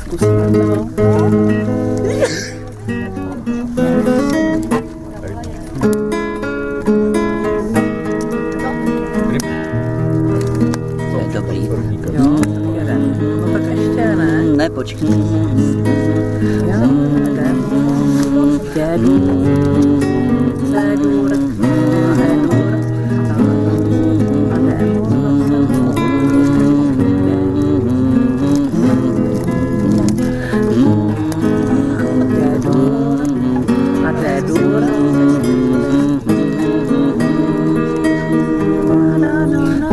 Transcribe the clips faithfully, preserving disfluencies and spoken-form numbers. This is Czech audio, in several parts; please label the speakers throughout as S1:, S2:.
S1: Zkusíme to.
S2: Dobrý.
S1: Jo, jeden. No tak ještě ne.
S2: Ne, počkej.
S1: Jo, jeden. Dědu. C-dur. E-dur. A D-dur. D-dur. A D-dur. Na, na, na.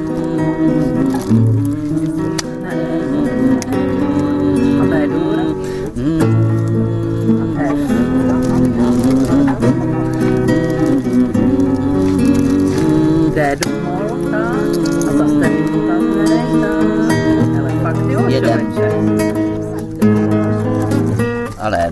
S1: A B-dur. A F. D-dur moll, tak. A zase ten důkaznej, tak. Ale fakt jo,
S2: Jeden.
S1: člověče.
S2: Ale...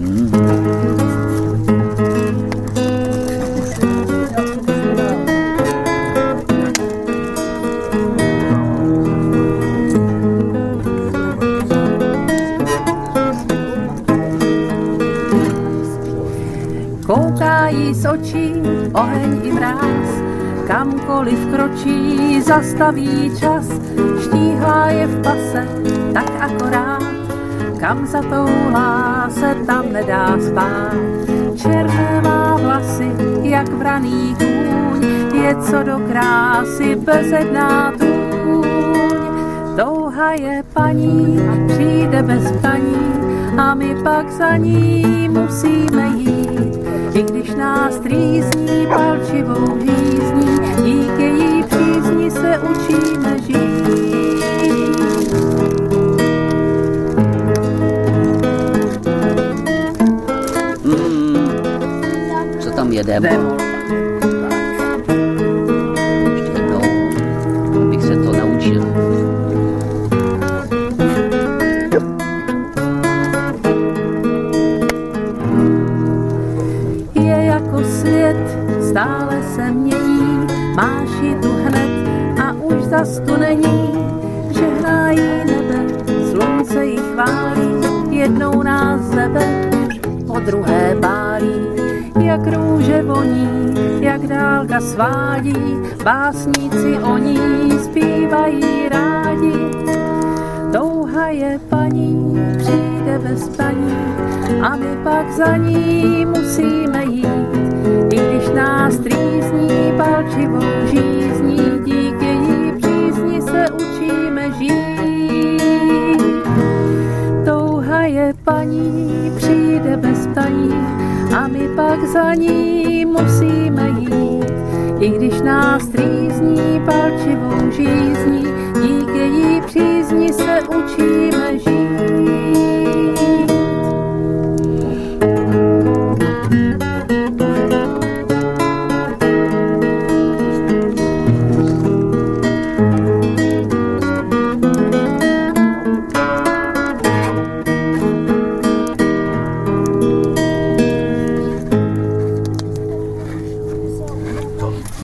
S1: Koukají z očí oheň i mráz, kamkoliv kročí, zastaví čas, štíhlá je v pase, tak akorát, kam zatoulá se tam nedá spát. Černé má vlasy, jak vraný kůň, je co do krásy bezedná tůň. Touha je paní, přijde bez paní, a my pak za ní musíme jít. I když nás trýzní palčivou žízní, díky její přízni se učíme žít.
S2: Mm, co tam jedem?
S1: Demo.
S2: Ještě jednou, abych se to naučil.
S1: Svět stále se mění, máš ji tu hned a už zas tu není. Žehnají nebe, slunce ji chválí, jednou nás zebe, po druhé pálí. Jak růže voní, jak dálka svádí, básníci o ní zpívají rádi. Touha je paní, přijde bez paní, a my pak za ní musíme jít. I když nás trýzní palčivou žízní, díky její přízni se učíme žít. Touha je paní, přijde bez paní, a my pak za ní musíme jít. I když nás trýzní palčivou žízní, díky její přízni se učíme